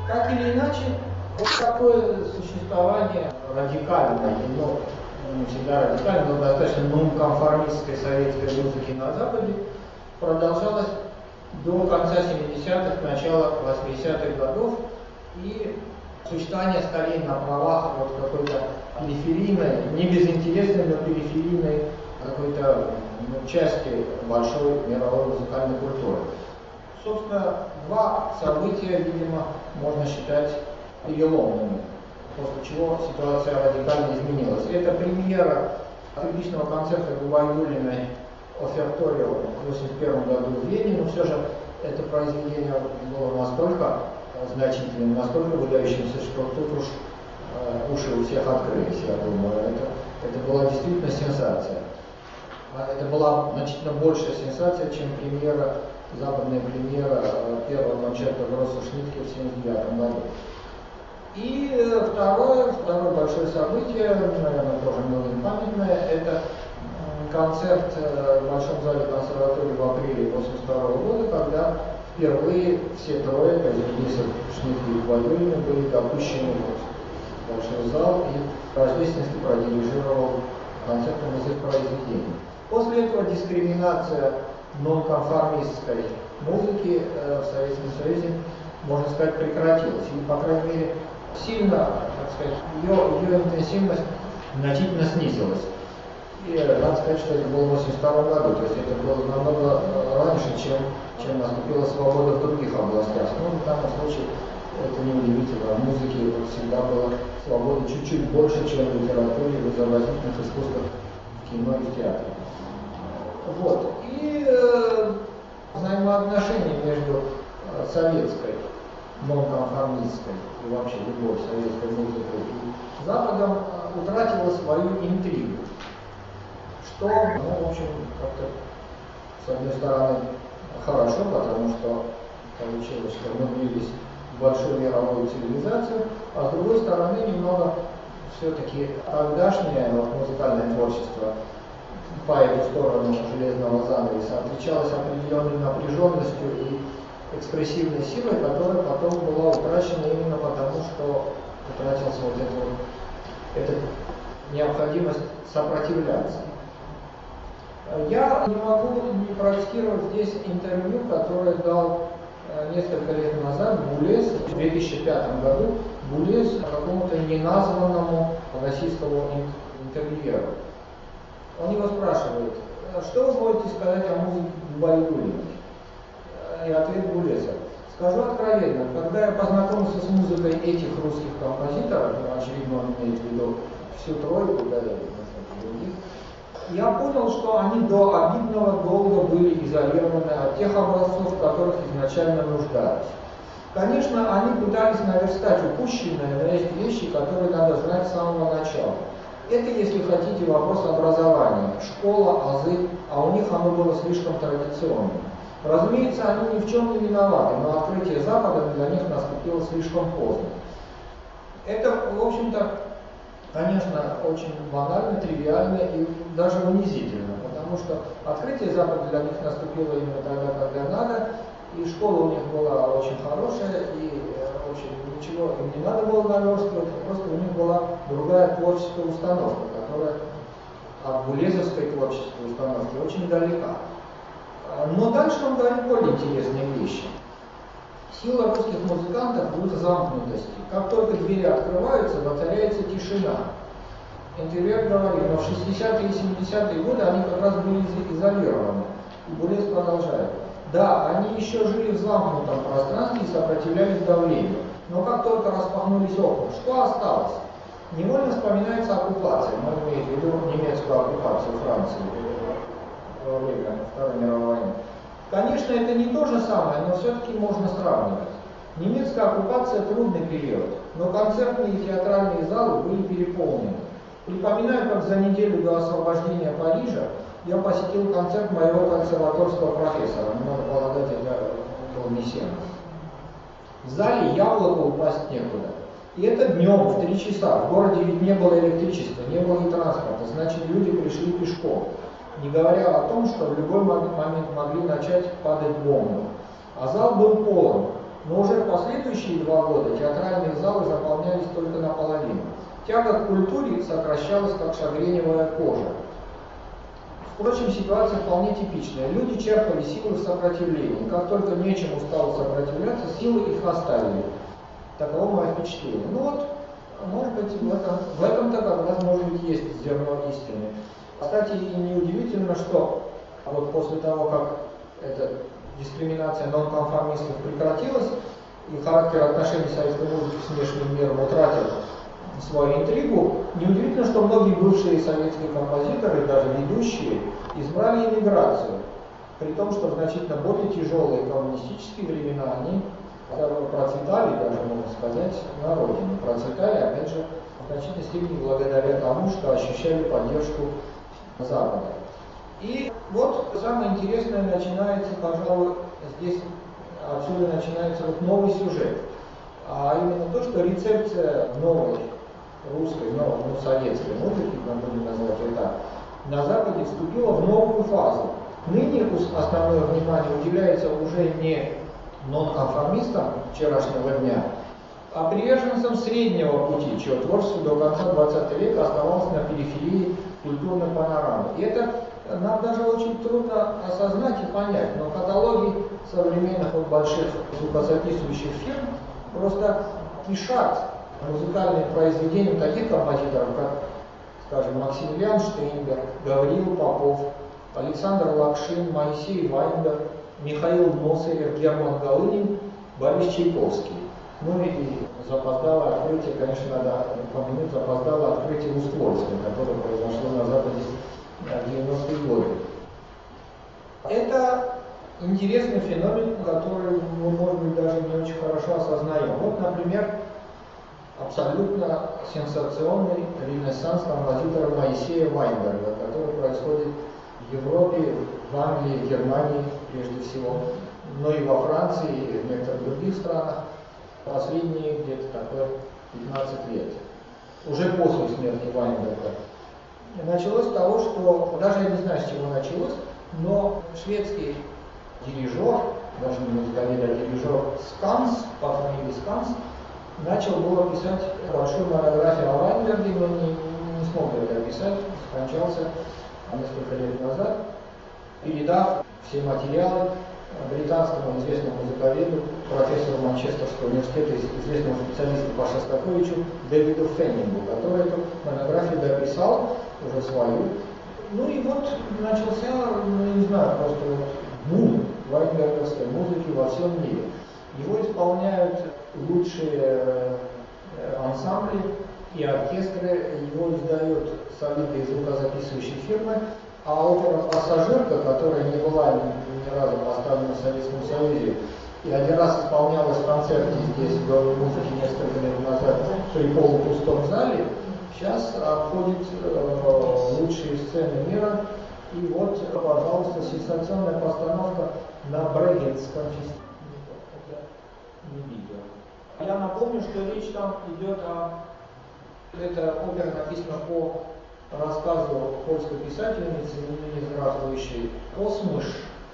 Так или иначе, вот такое существование радикальное, но не всегда радикальное, но достаточно нонконформистской советской музыки на Западе продолжалось до конца 70-х, начала 80-х годов, и существование скорее на правах вот какой-то периферийной, не безинтересной, но периферийной какой-то части большой мировой музыкальной культуры. Собственно, два события, видимо, можно считать переломными, после чего ситуация радикально изменилась. Это премьера отличного концерта Губайдуллиной «Оферторио» в 1981 году в Вене, но все же это произведение было настолько значительным, настолько выдающимся, что тут уж уши у всех открылись, я думаю. Это была действительно сенсация. Это была значительно большая сенсация, чем западная премьера первого концерта Гросса Шнитке в 1979 году. И второе большое событие, наверное, тоже многим памятное, это концерт в Большом зале консерватории в апреле 1982 года, когда впервые все трое, то есть Денисов, Шнитке и Губайдуллина, были допущены в большой зал, и рождественский продирижировал концертом из их произведений. После этого дискриминация нонконформистской музыки в Советском Союзе, можно сказать, прекратилась. И, по крайней мере, сильно, так сказать, ее интенсивность значительно снизилась. И надо сказать, что это было в 1982 году, то есть это было намного раньше, чем наступила свобода в других областях. Ну, в данном случае это не удивительно. В музыке всегда была свобода чуть-чуть больше, чем в литературе, в изобразительных искусствах, в кино и в театре. Вот. И взаимоотношения между советской, нонконформистской и вообще любой советской музыкой и Западом утратила свою интригу. Что, в общем, как-то, с одной стороны, хорошо, потому что получилось, что мы влились в большую мировую цивилизацию, а с другой стороны, немного все-таки тогдашнее музыкальное творчество по эту сторону железного занавеса отличалось определенной напряженностью и экспрессивной силой, которая потом была утрачена именно потому, что утратился эта необходимость сопротивляться. Я не могу не процитировать здесь интервью, которое дал несколько лет назад Булес, в 2005 году, Булес какому-то неназванному российскому интервьюеру. Он его спрашивает, что вы можете сказать о музыке Губайдуллиной? И ответ Булеса. Скажу откровенно, когда я познакомился с музыкой этих русских композиторов, очевидно, он имеет в виду всю тройку, да, других, я понял, что они до обидного долго были изолированы от тех образцов, в которых изначально нуждались. Конечно, они пытались наверстать упущенное, но есть вещи, которые надо знать с самого начала. Это, если хотите, вопрос образования. Школа, азы, а у них оно было слишком традиционным. Разумеется, они ни в чем не виноваты, но открытие Запада для них наступило слишком поздно. Это, в общем-то, конечно, очень банально, тривиально и даже унизительно, потому что открытие Запада для них наступило именно тогда, когда надо, и школа у них была очень хорошая, и, в общем, ничего им не надо было наверстывать, просто у них была другая творческая установка, которая от булезовской творческой установки очень далека. Но дальше он говорит более интересные вещи. Сила русских музыкантов в их замкнутости. Как только двери открываются, воцаряется тишина. Интервьюер говорил, но в 60-е и 70-е годы они как раз были изолированы. И Булес продолжает. Да, они еще жили в замкнутом пространстве и сопротивлялись давлению. Но как только распахнулись окна, что осталось? Невольно вспоминается оккупация, мы имеем в виду немецкую оккупацию Франции во время Второй мировой войны. Конечно, это не то же самое, но все-таки можно сравнивать. Немецкая оккупация – трудный период, но концертные и театральные залы были переполнены. Припоминаю, как за неделю до освобождения Парижа я посетил концерт моего консерваторского профессора, надо полагать, это был Мессена. В зале яблоко упасть некуда. И это днем, в 3 часа. В городе ведь не было электричества, не было и транспорта, значит, люди пришли пешком. Не говоря о том, что в любой момент могли начать падать бомбы. А зал был полон. Но уже в последующие 2 года театральные залы заполнялись только наполовину. Тяга к культуре сокращалась, как шагреневая кожа. Впрочем, ситуация вполне типичная. Люди черпали силы в сопротивлении. Как только нечему стало сопротивляться, силы их оставили. Таково мое впечатление. Ну вот, может быть, в этом-то как раз, может быть, есть зерно истины. Кстати, и неудивительно, что вот после того, как эта дискриминация нонконформистов прекратилась, и характер отношений советской музыки с внешним миром утратил свою интригу, неудивительно, что многие бывшие советские композиторы, даже ведущие, избрали эмиграцию, при том, что в значительно более тяжелые коммунистические времена они процветали, даже можно сказать, на родине. Процветали, опять же, в значительной степени благодаря тому, что ощущали поддержку Запада. И вот самое интересное начинается, пожалуй, здесь отсюда начинается вот новый сюжет. А именно то, что рецепция новой русской, советской музыки, мы будем называть ее так, на Западе вступила в новую фазу. Ныне основное внимание уделяется уже не нонконформистам вчерашнего дня, а приверженцам среднего пути, чье творчество до конца 20 века оставалось на периферии культурной панорамы. И это нам даже очень трудно осознать и понять, но каталоги современных больших звукозаписывающих фирм просто кишат музыкальные произведения таких композиторов, как, скажем, Максимилиан Штейнберг, Гавриил Попов, Александр Лакшин, Моисей Вайнберг, Михаил Носырев, Герман Галынин, Борис Чайковский. Ну и запоздалое открытие, конечно, надо упомянуть, запоздалое открытие Устворского, которое произошло на Западе в 90-е годы. Это интересный феномен, который мы, может быть, даже не очень хорошо осознаем. Вот, например, абсолютно сенсационный ренессанс композитора Моисея Вайнберга, который происходит в Европе, в Англии, в Германии прежде всего, но и во Франции, и в некоторых других странах последние где-то такое 15 лет. Уже после смерти Вайнберга. Началось с того, что, даже я не знаю, с чего началось, но шведский дирижер, даже не музыковед, а дирижер Сканс, по фамилии Сканс, начал было писать большую монографию о Вайнберге, но не смог это описать, скончался несколько лет назад, передав все материалы британскому известному музыковеду, профессору Манчестерского университета, известному специалисту по Шостаковичу Дэвиду Феннингу, который эту монографию дописал, уже свою. Ну и вот начался, не знаю, просто вот бум вайнберговской музыки во всем мире. Его исполняют лучшие ансамбли и оркестры, его издают солидные звукозаписывающие фирмы, а опера «Пассажирка», которая не была ни разу поставлена в Советском Союзе, и один раз исполнялась в концерте здесь, в Доме музыки, несколько лет назад при полупустом зале, сейчас обходит лучшие сцены мира. И вот, пожалуйста, сенсационная постановка на Брегенском фестивале. Не видел. Я напомню, что речь там идет о... Эта опера написана по рассказу польской писательницы, ныне здравствующей Осмыш,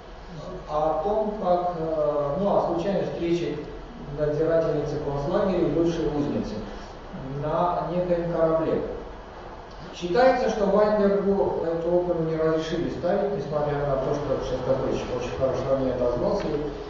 о том, как, о случайной встрече надзирательницы концлагеря и бывшей узницы на некоем корабле. Считается, что Вайнбергу эту оперу не разрешили ставить, несмотря на то, что Шостакович очень хорошо о ней отозвался,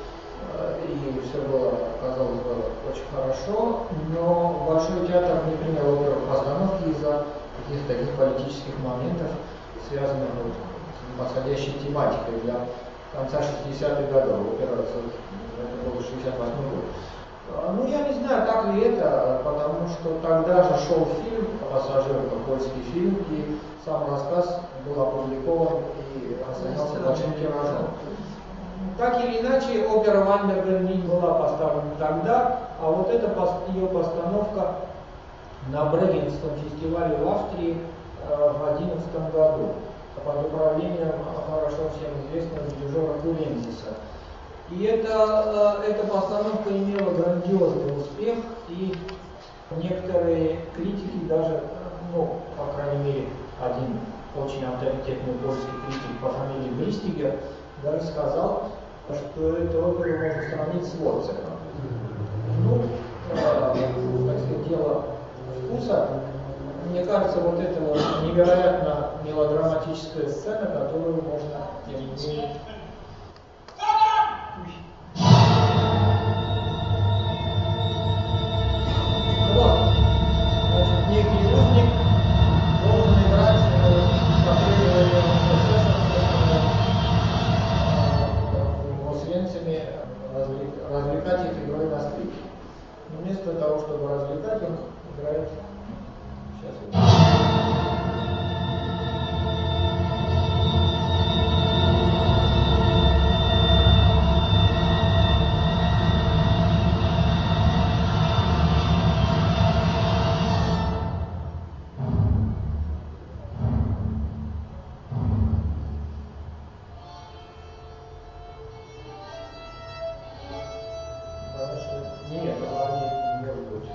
и все было, казалось бы, очень хорошо, но Большой театр не принял оперу в постановке из-за каких-то таких политических моментов, связанных с подходящей тематикой для конца 60-х годов. Опера, это был 68-й год. Ну, я не знаю, так ли это, потому что тогда же шел фильм «Пассажирка», польский фильм, и сам рассказ был опубликован и разгонялся большим тиражом. Так или иначе, опера Вайнберга не была поставлена тогда, а вот эта ее постановка на Брегенском фестивале в Австрии в 2011 году под управлением хорошо всем известного дирижера Курензиса. И эта постановка имела грандиозный успех, и некоторые критики даже, по крайней мере, один очень авторитетный польский критик по фамилии Бристигер даже сказал, что эту оперу можно сравнить с Вотцером. кажется, вот эта вот невероятно мелодраматическая сцена, которую можно тем не менее... Вот, значит, некий узник должен играть последовательного процесса, Освенциме, развлекать их игрой на скрипке. Но вместо того, чтобы развлекать, он играет... Сейчас. Нет, они не рвут.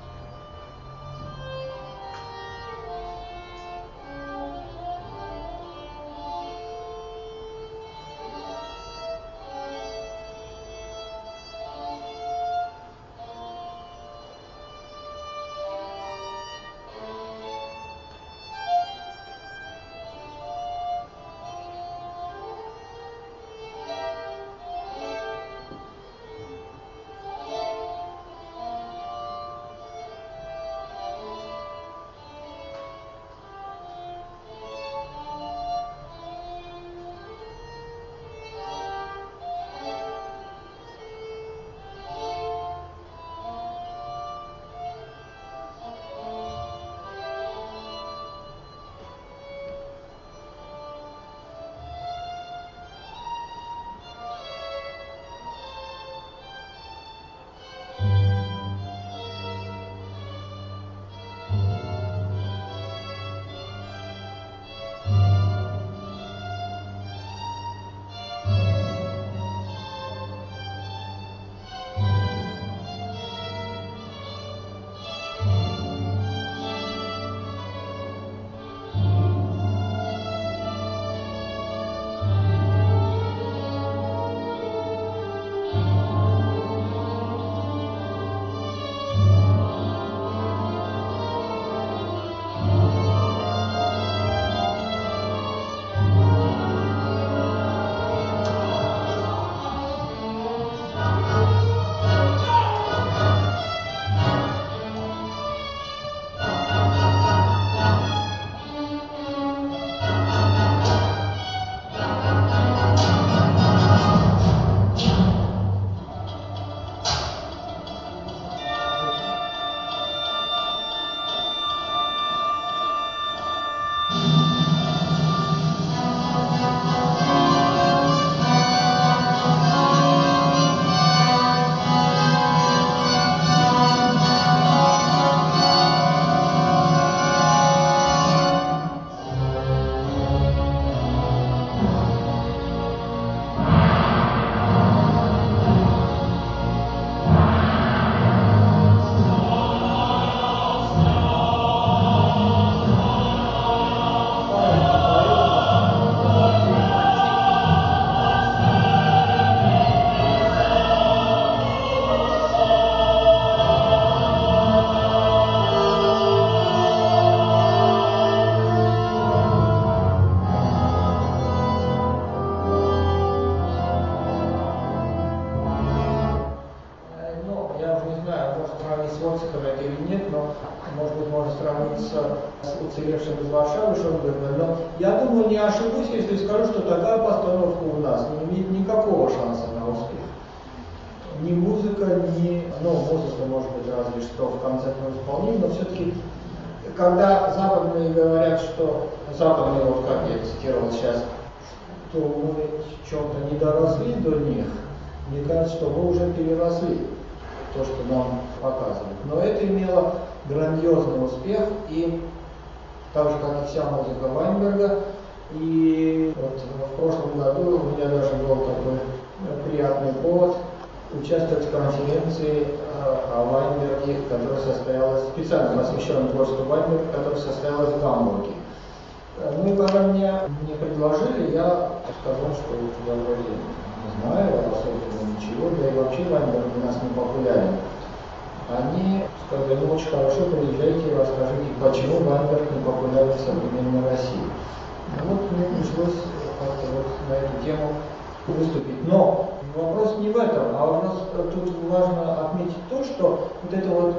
может быть, можно сравниться с уцелевшим из Варшавы Шонберга, но я думаю, не ошибусь, если скажу, что такая постановка у нас не имеет никакого шанса на успех. Ни музыка, музыка может быть разве что в концертном исполнении, но все-таки, когда западные говорят, что западные, вот как я цитировал сейчас, что мы в чем-то не доросли до них, мне кажется, что мы уже переросли то, что нам показывают. Но это имело грандиозный успех, и так же, как и вся музыка Вайнберга. И вот в прошлом году у меня даже был такой приятный повод участвовать в конференции о Вайнберге, которая состоялась, специально посвященной творчеству Вайнберга, которая состоялась в Гамбурге. Ну и когда мне предложили, я сказал, что я вроде не знаю особенно ничего, да и вообще Вайнберг у нас не популярен. Они сказали, ну очень хорошо, приезжайте и расскажите, почему Вайнберг не популярен в современной России. Ну, вот мне пришлось как-то вот на эту тему выступить. Но вопрос не в этом, а у нас тут важно отметить то, что вот это вот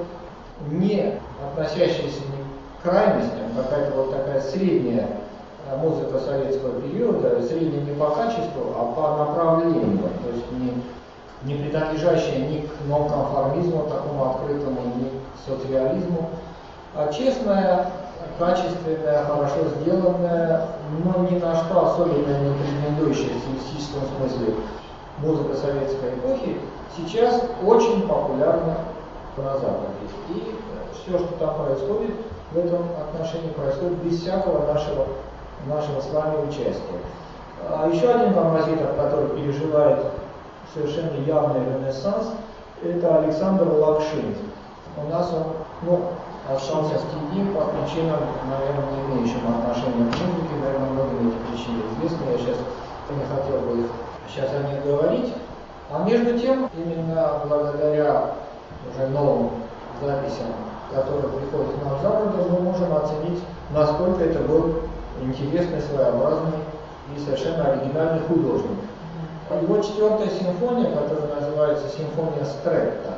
не относящаяся ни к крайностям, какая-то вот такая средняя музыка советского периода, средняя не по качеству, а по направлению, то есть не принадлежащая ни к нонконформизму такому открытому, ни к социализму, а честная, качественная, хорошо сделанная, но ни на что особенно не претендующая в стилистическом смысле музыка советской эпохи сейчас очень популярна на Западе. И все, что там происходит, в этом отношении происходит без всякого нашего с вами участия. А еще один композитор, который переживает совершенно явный ренессанс, это Александр Лакшин. У нас он остался в тени по причинам, наверное, не имеющим отношения к музыке, наверное, многим эти причины известны, я сейчас не хотел бы сейчас о них говорить. А между тем, именно благодаря уже новым записям, которые приходят к нам с Запада, мы можем оценить, насколько это был интересный, своеобразный и совершенно оригинальный художник. Его четвертая симфония, которая называется «Симфония Стретта»,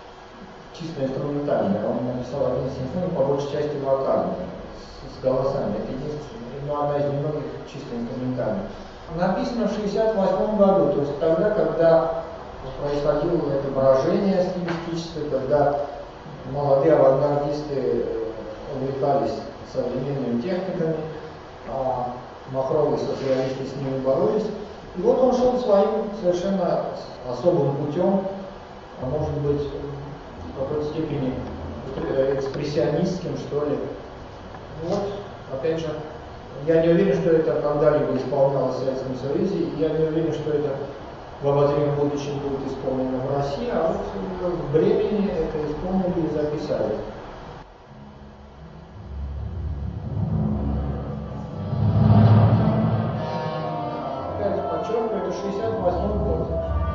чисто инструментальная, он написал один симфонию, по большей части вокальную, с голосами. Это единственная, одна из немногих чисто инструментальных. Написано в 1968 году, то есть тогда, когда происходило это брожение стилистическое, когда молодые авангардисты увлекались современными техниками, а махровые социалисты с ними боролись. И вот он шел своим совершенно особым путем, а может быть, в какой-то степени экспрессионистским, что ли. Вот, опять же, я не уверен, что это когда-либо исполнялось в Советском Союзе, и я не уверен, что это в обозримом будущем будет исполнено в России, а вот в Бремени это исполнили и записали. Опять подчеркиваю, это 1968 год.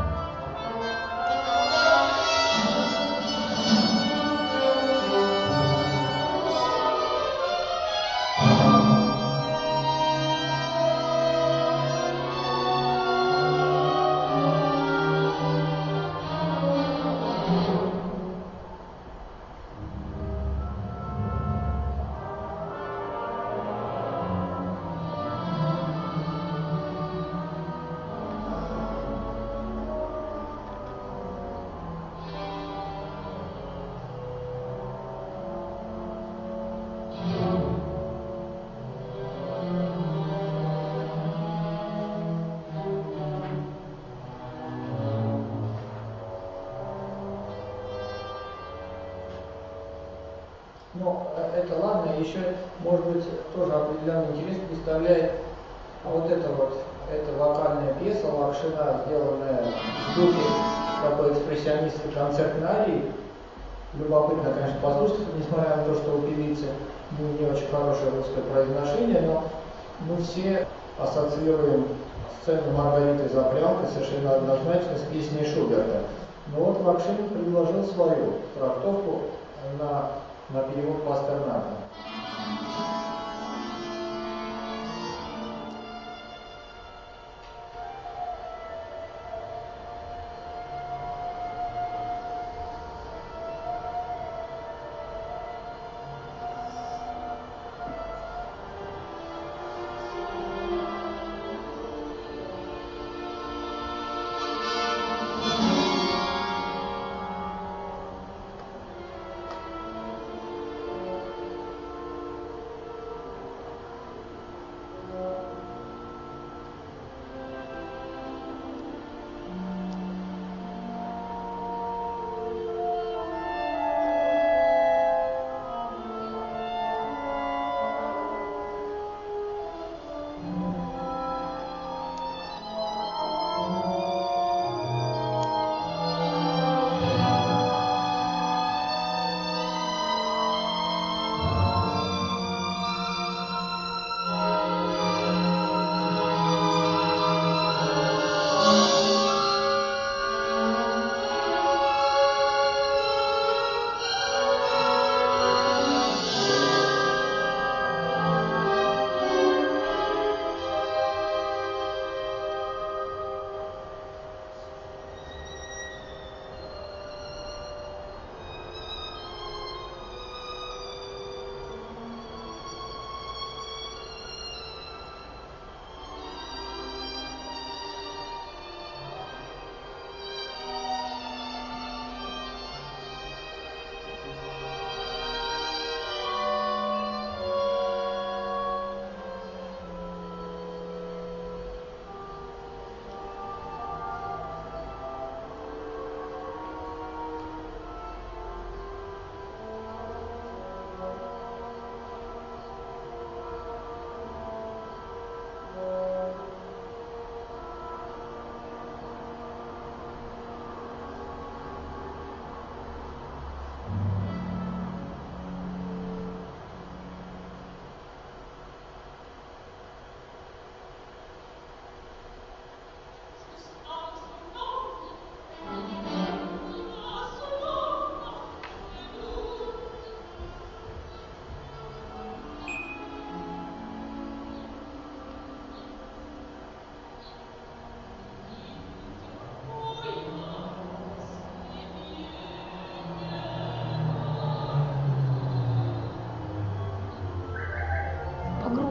Но это ладно, еще, может быть, тоже определенный интерес представляет вот эта вокальная пьеса Лакшина, сделанная в духе такой экспрессионистской концертной арии. Любопытно, конечно, послушать, несмотря на то, что у певицы не очень хорошее русское произношение, но мы все ассоциируем сцену Маргариты Запрялки совершенно однозначно с песней Шуберта. Но вот Лакшин предложил свою трактовку на перевод Пастернака.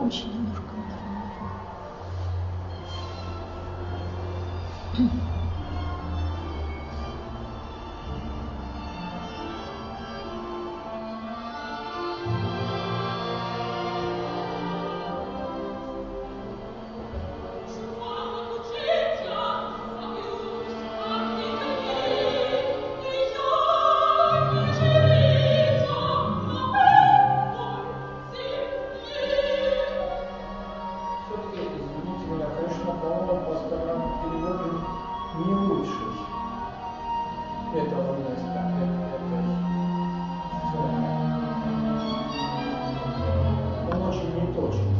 погромче немножко. Все-таки, извините меня, конечно, по-моему, Пастернак переводит не лучший этого места, он очень неточный.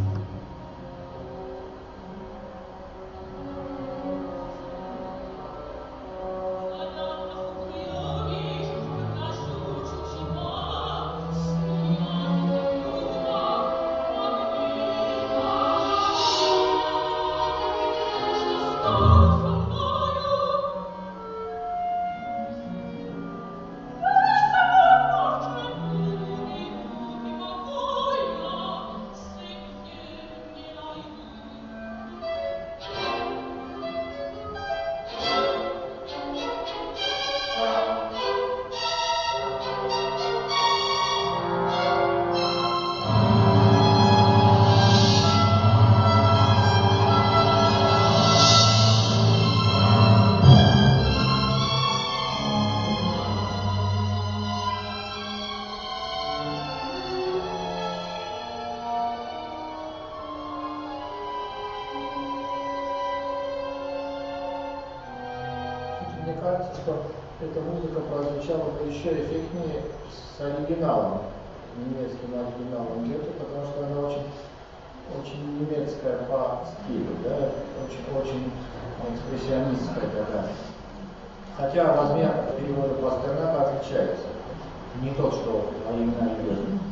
Мне кажется, что эта музыка прозвучала бы еще эффектнее с оригиналом, немецким оригиналом Гёте, потому что она очень немецкая по стилю, да, очень экспрессионистская такая. Хотя размер перевода Пастернака отличается. Не тот, что в оригинале Гёте.